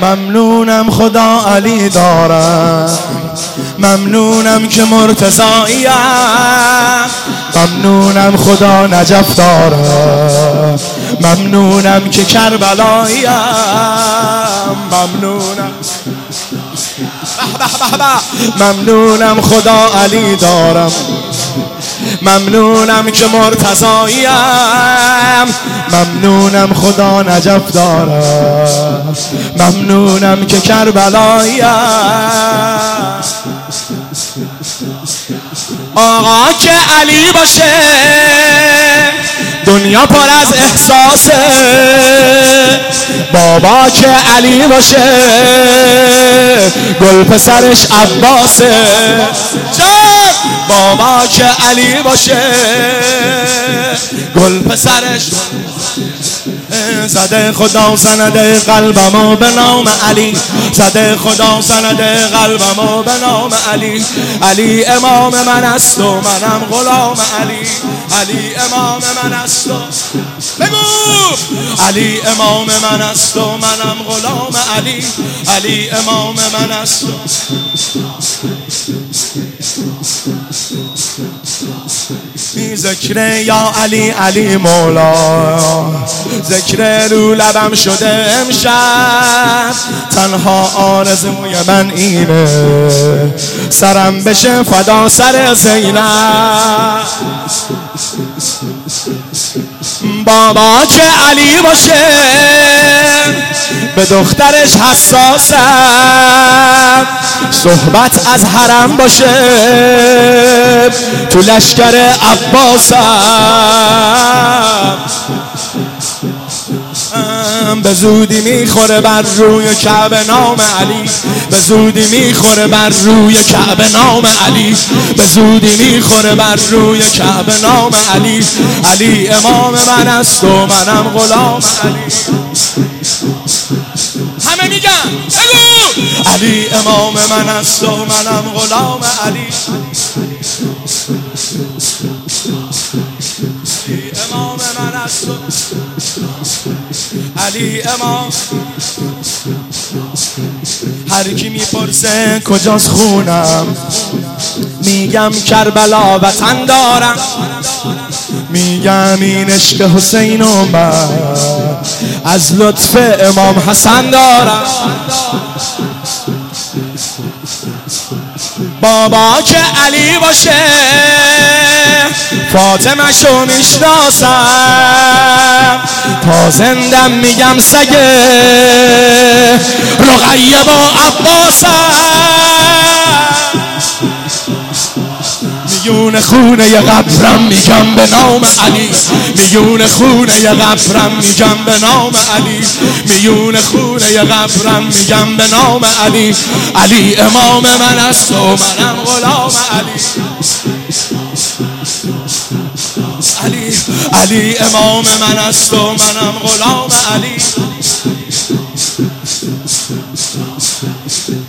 ممنونم خدا علی دارم، ممنونم که مرتضاییم، ممنونم خدا نجف دارم، ممنونم که کربلاییم، ممنونم ممنونم خدا علی دارم، ممنونم که مرتضاییم، ممنونم خدا نجف دارم، ممنونم که کربلاییم. آقا که علی باشه دنیا پر از احساسه، بابا که علی باشه گل پسرش عباسه، بابا که علی باشه گل پسرش زده خدا سند قلبمو به نام علی، زده خدا سند قلبمو به نام علی. علی امام من است و منم غلام علی، علی امام من است و بگو علی امام من است و منم غلام علی، علی امام من است و ذکر یا علی علی مولا، ذکر رو لبم شده امشب، تنها آرزوی من اینه سرم بشه فدا سر زینب. بابا که علی باشه به دخترش حساسم، صحبت از حرم باشه تو لشکر عباسم، به زودی میخوره بر روی کعبه نام علی، به زودی میخوره بر روی کعبه نام علی، به زودی میخوره بر روی کعبه نام علی. علی امام من است و منم غلام علی. همه میگن بگو علی امام من است و منم غلام علی، علی امام من است و علی امام. هر کی میپرسه کجاست خونم، میگم کربلا وطن دارم، میگم این عشق حسین و من از لطف امام حسن دارم. بابا که علی باشه فاطمه شو میشناسم، تا زندم میگم سگه رقیه با عباسم، میون خونه ی قبرم میگم به نام علی، میون خونه ی قبرم میگم به نام علی، میون خونه ی قبرم میگم به نام علی. علی امام من است و منم غلام علی، علی علی امام من است و منم غلام علی.